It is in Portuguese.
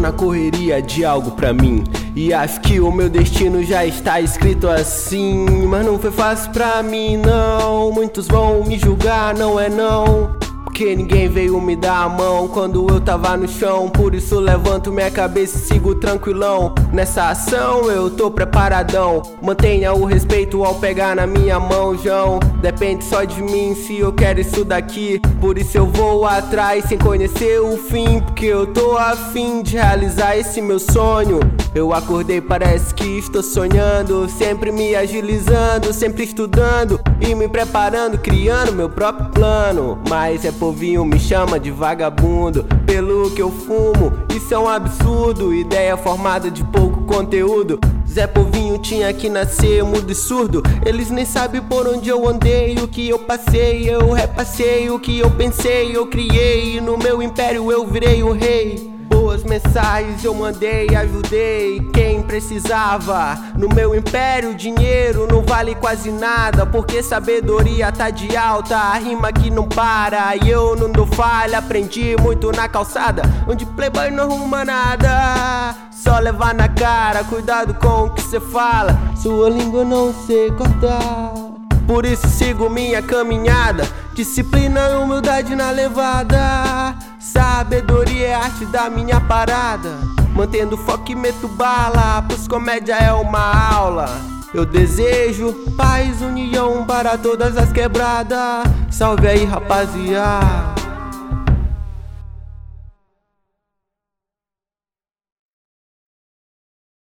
na correria de algo pra mim, e acho que o meu destino já está escrito assim. Mas não foi fácil pra mim não, muitos vão me julgar, não é não, porque ninguém veio me dar a mão quando eu tava no chão. Por isso levanto minha cabeça e sigo tranquilão. Nessa ação eu tô preparadão. Mantenha o respeito ao pegar na minha mão, João. Depende só de mim se eu quero isso daqui. Por isso eu vou atrás sem conhecer o fim, porque eu tô afim de realizar esse meu sonho. Eu acordei, parece que estou sonhando, sempre me agilizando, sempre estudando e me preparando, criando meu próprio plano. Mas é povinho me chama de vagabundo pelo que eu fumo, isso é um absurdo. Ideia formada de pouco conteúdo. Zé Povinho tinha que nascer mudo e surdo. Eles nem sabem por onde eu andei, o que eu passei. Eu repassei o que eu pensei, eu criei. No meu império eu virei o rei. Boas mensagens eu mandei, ajudei quem precisava. No meu império dinheiro não vale quase nada, porque sabedoria tá de alta, a rima que não para. E eu não dou falha, aprendi muito na calçada, onde playboy não arruma nada, só levar na cara. Cuidado com o que cê fala, sua língua não sei cortar. Por isso sigo minha caminhada, disciplina e humildade na levada. Sabedoria é a arte da minha parada, mantendo foco e meto bala, pois comédia é uma aula. Eu desejo paz, união para todas as quebradas. Salve aí, rapaziada.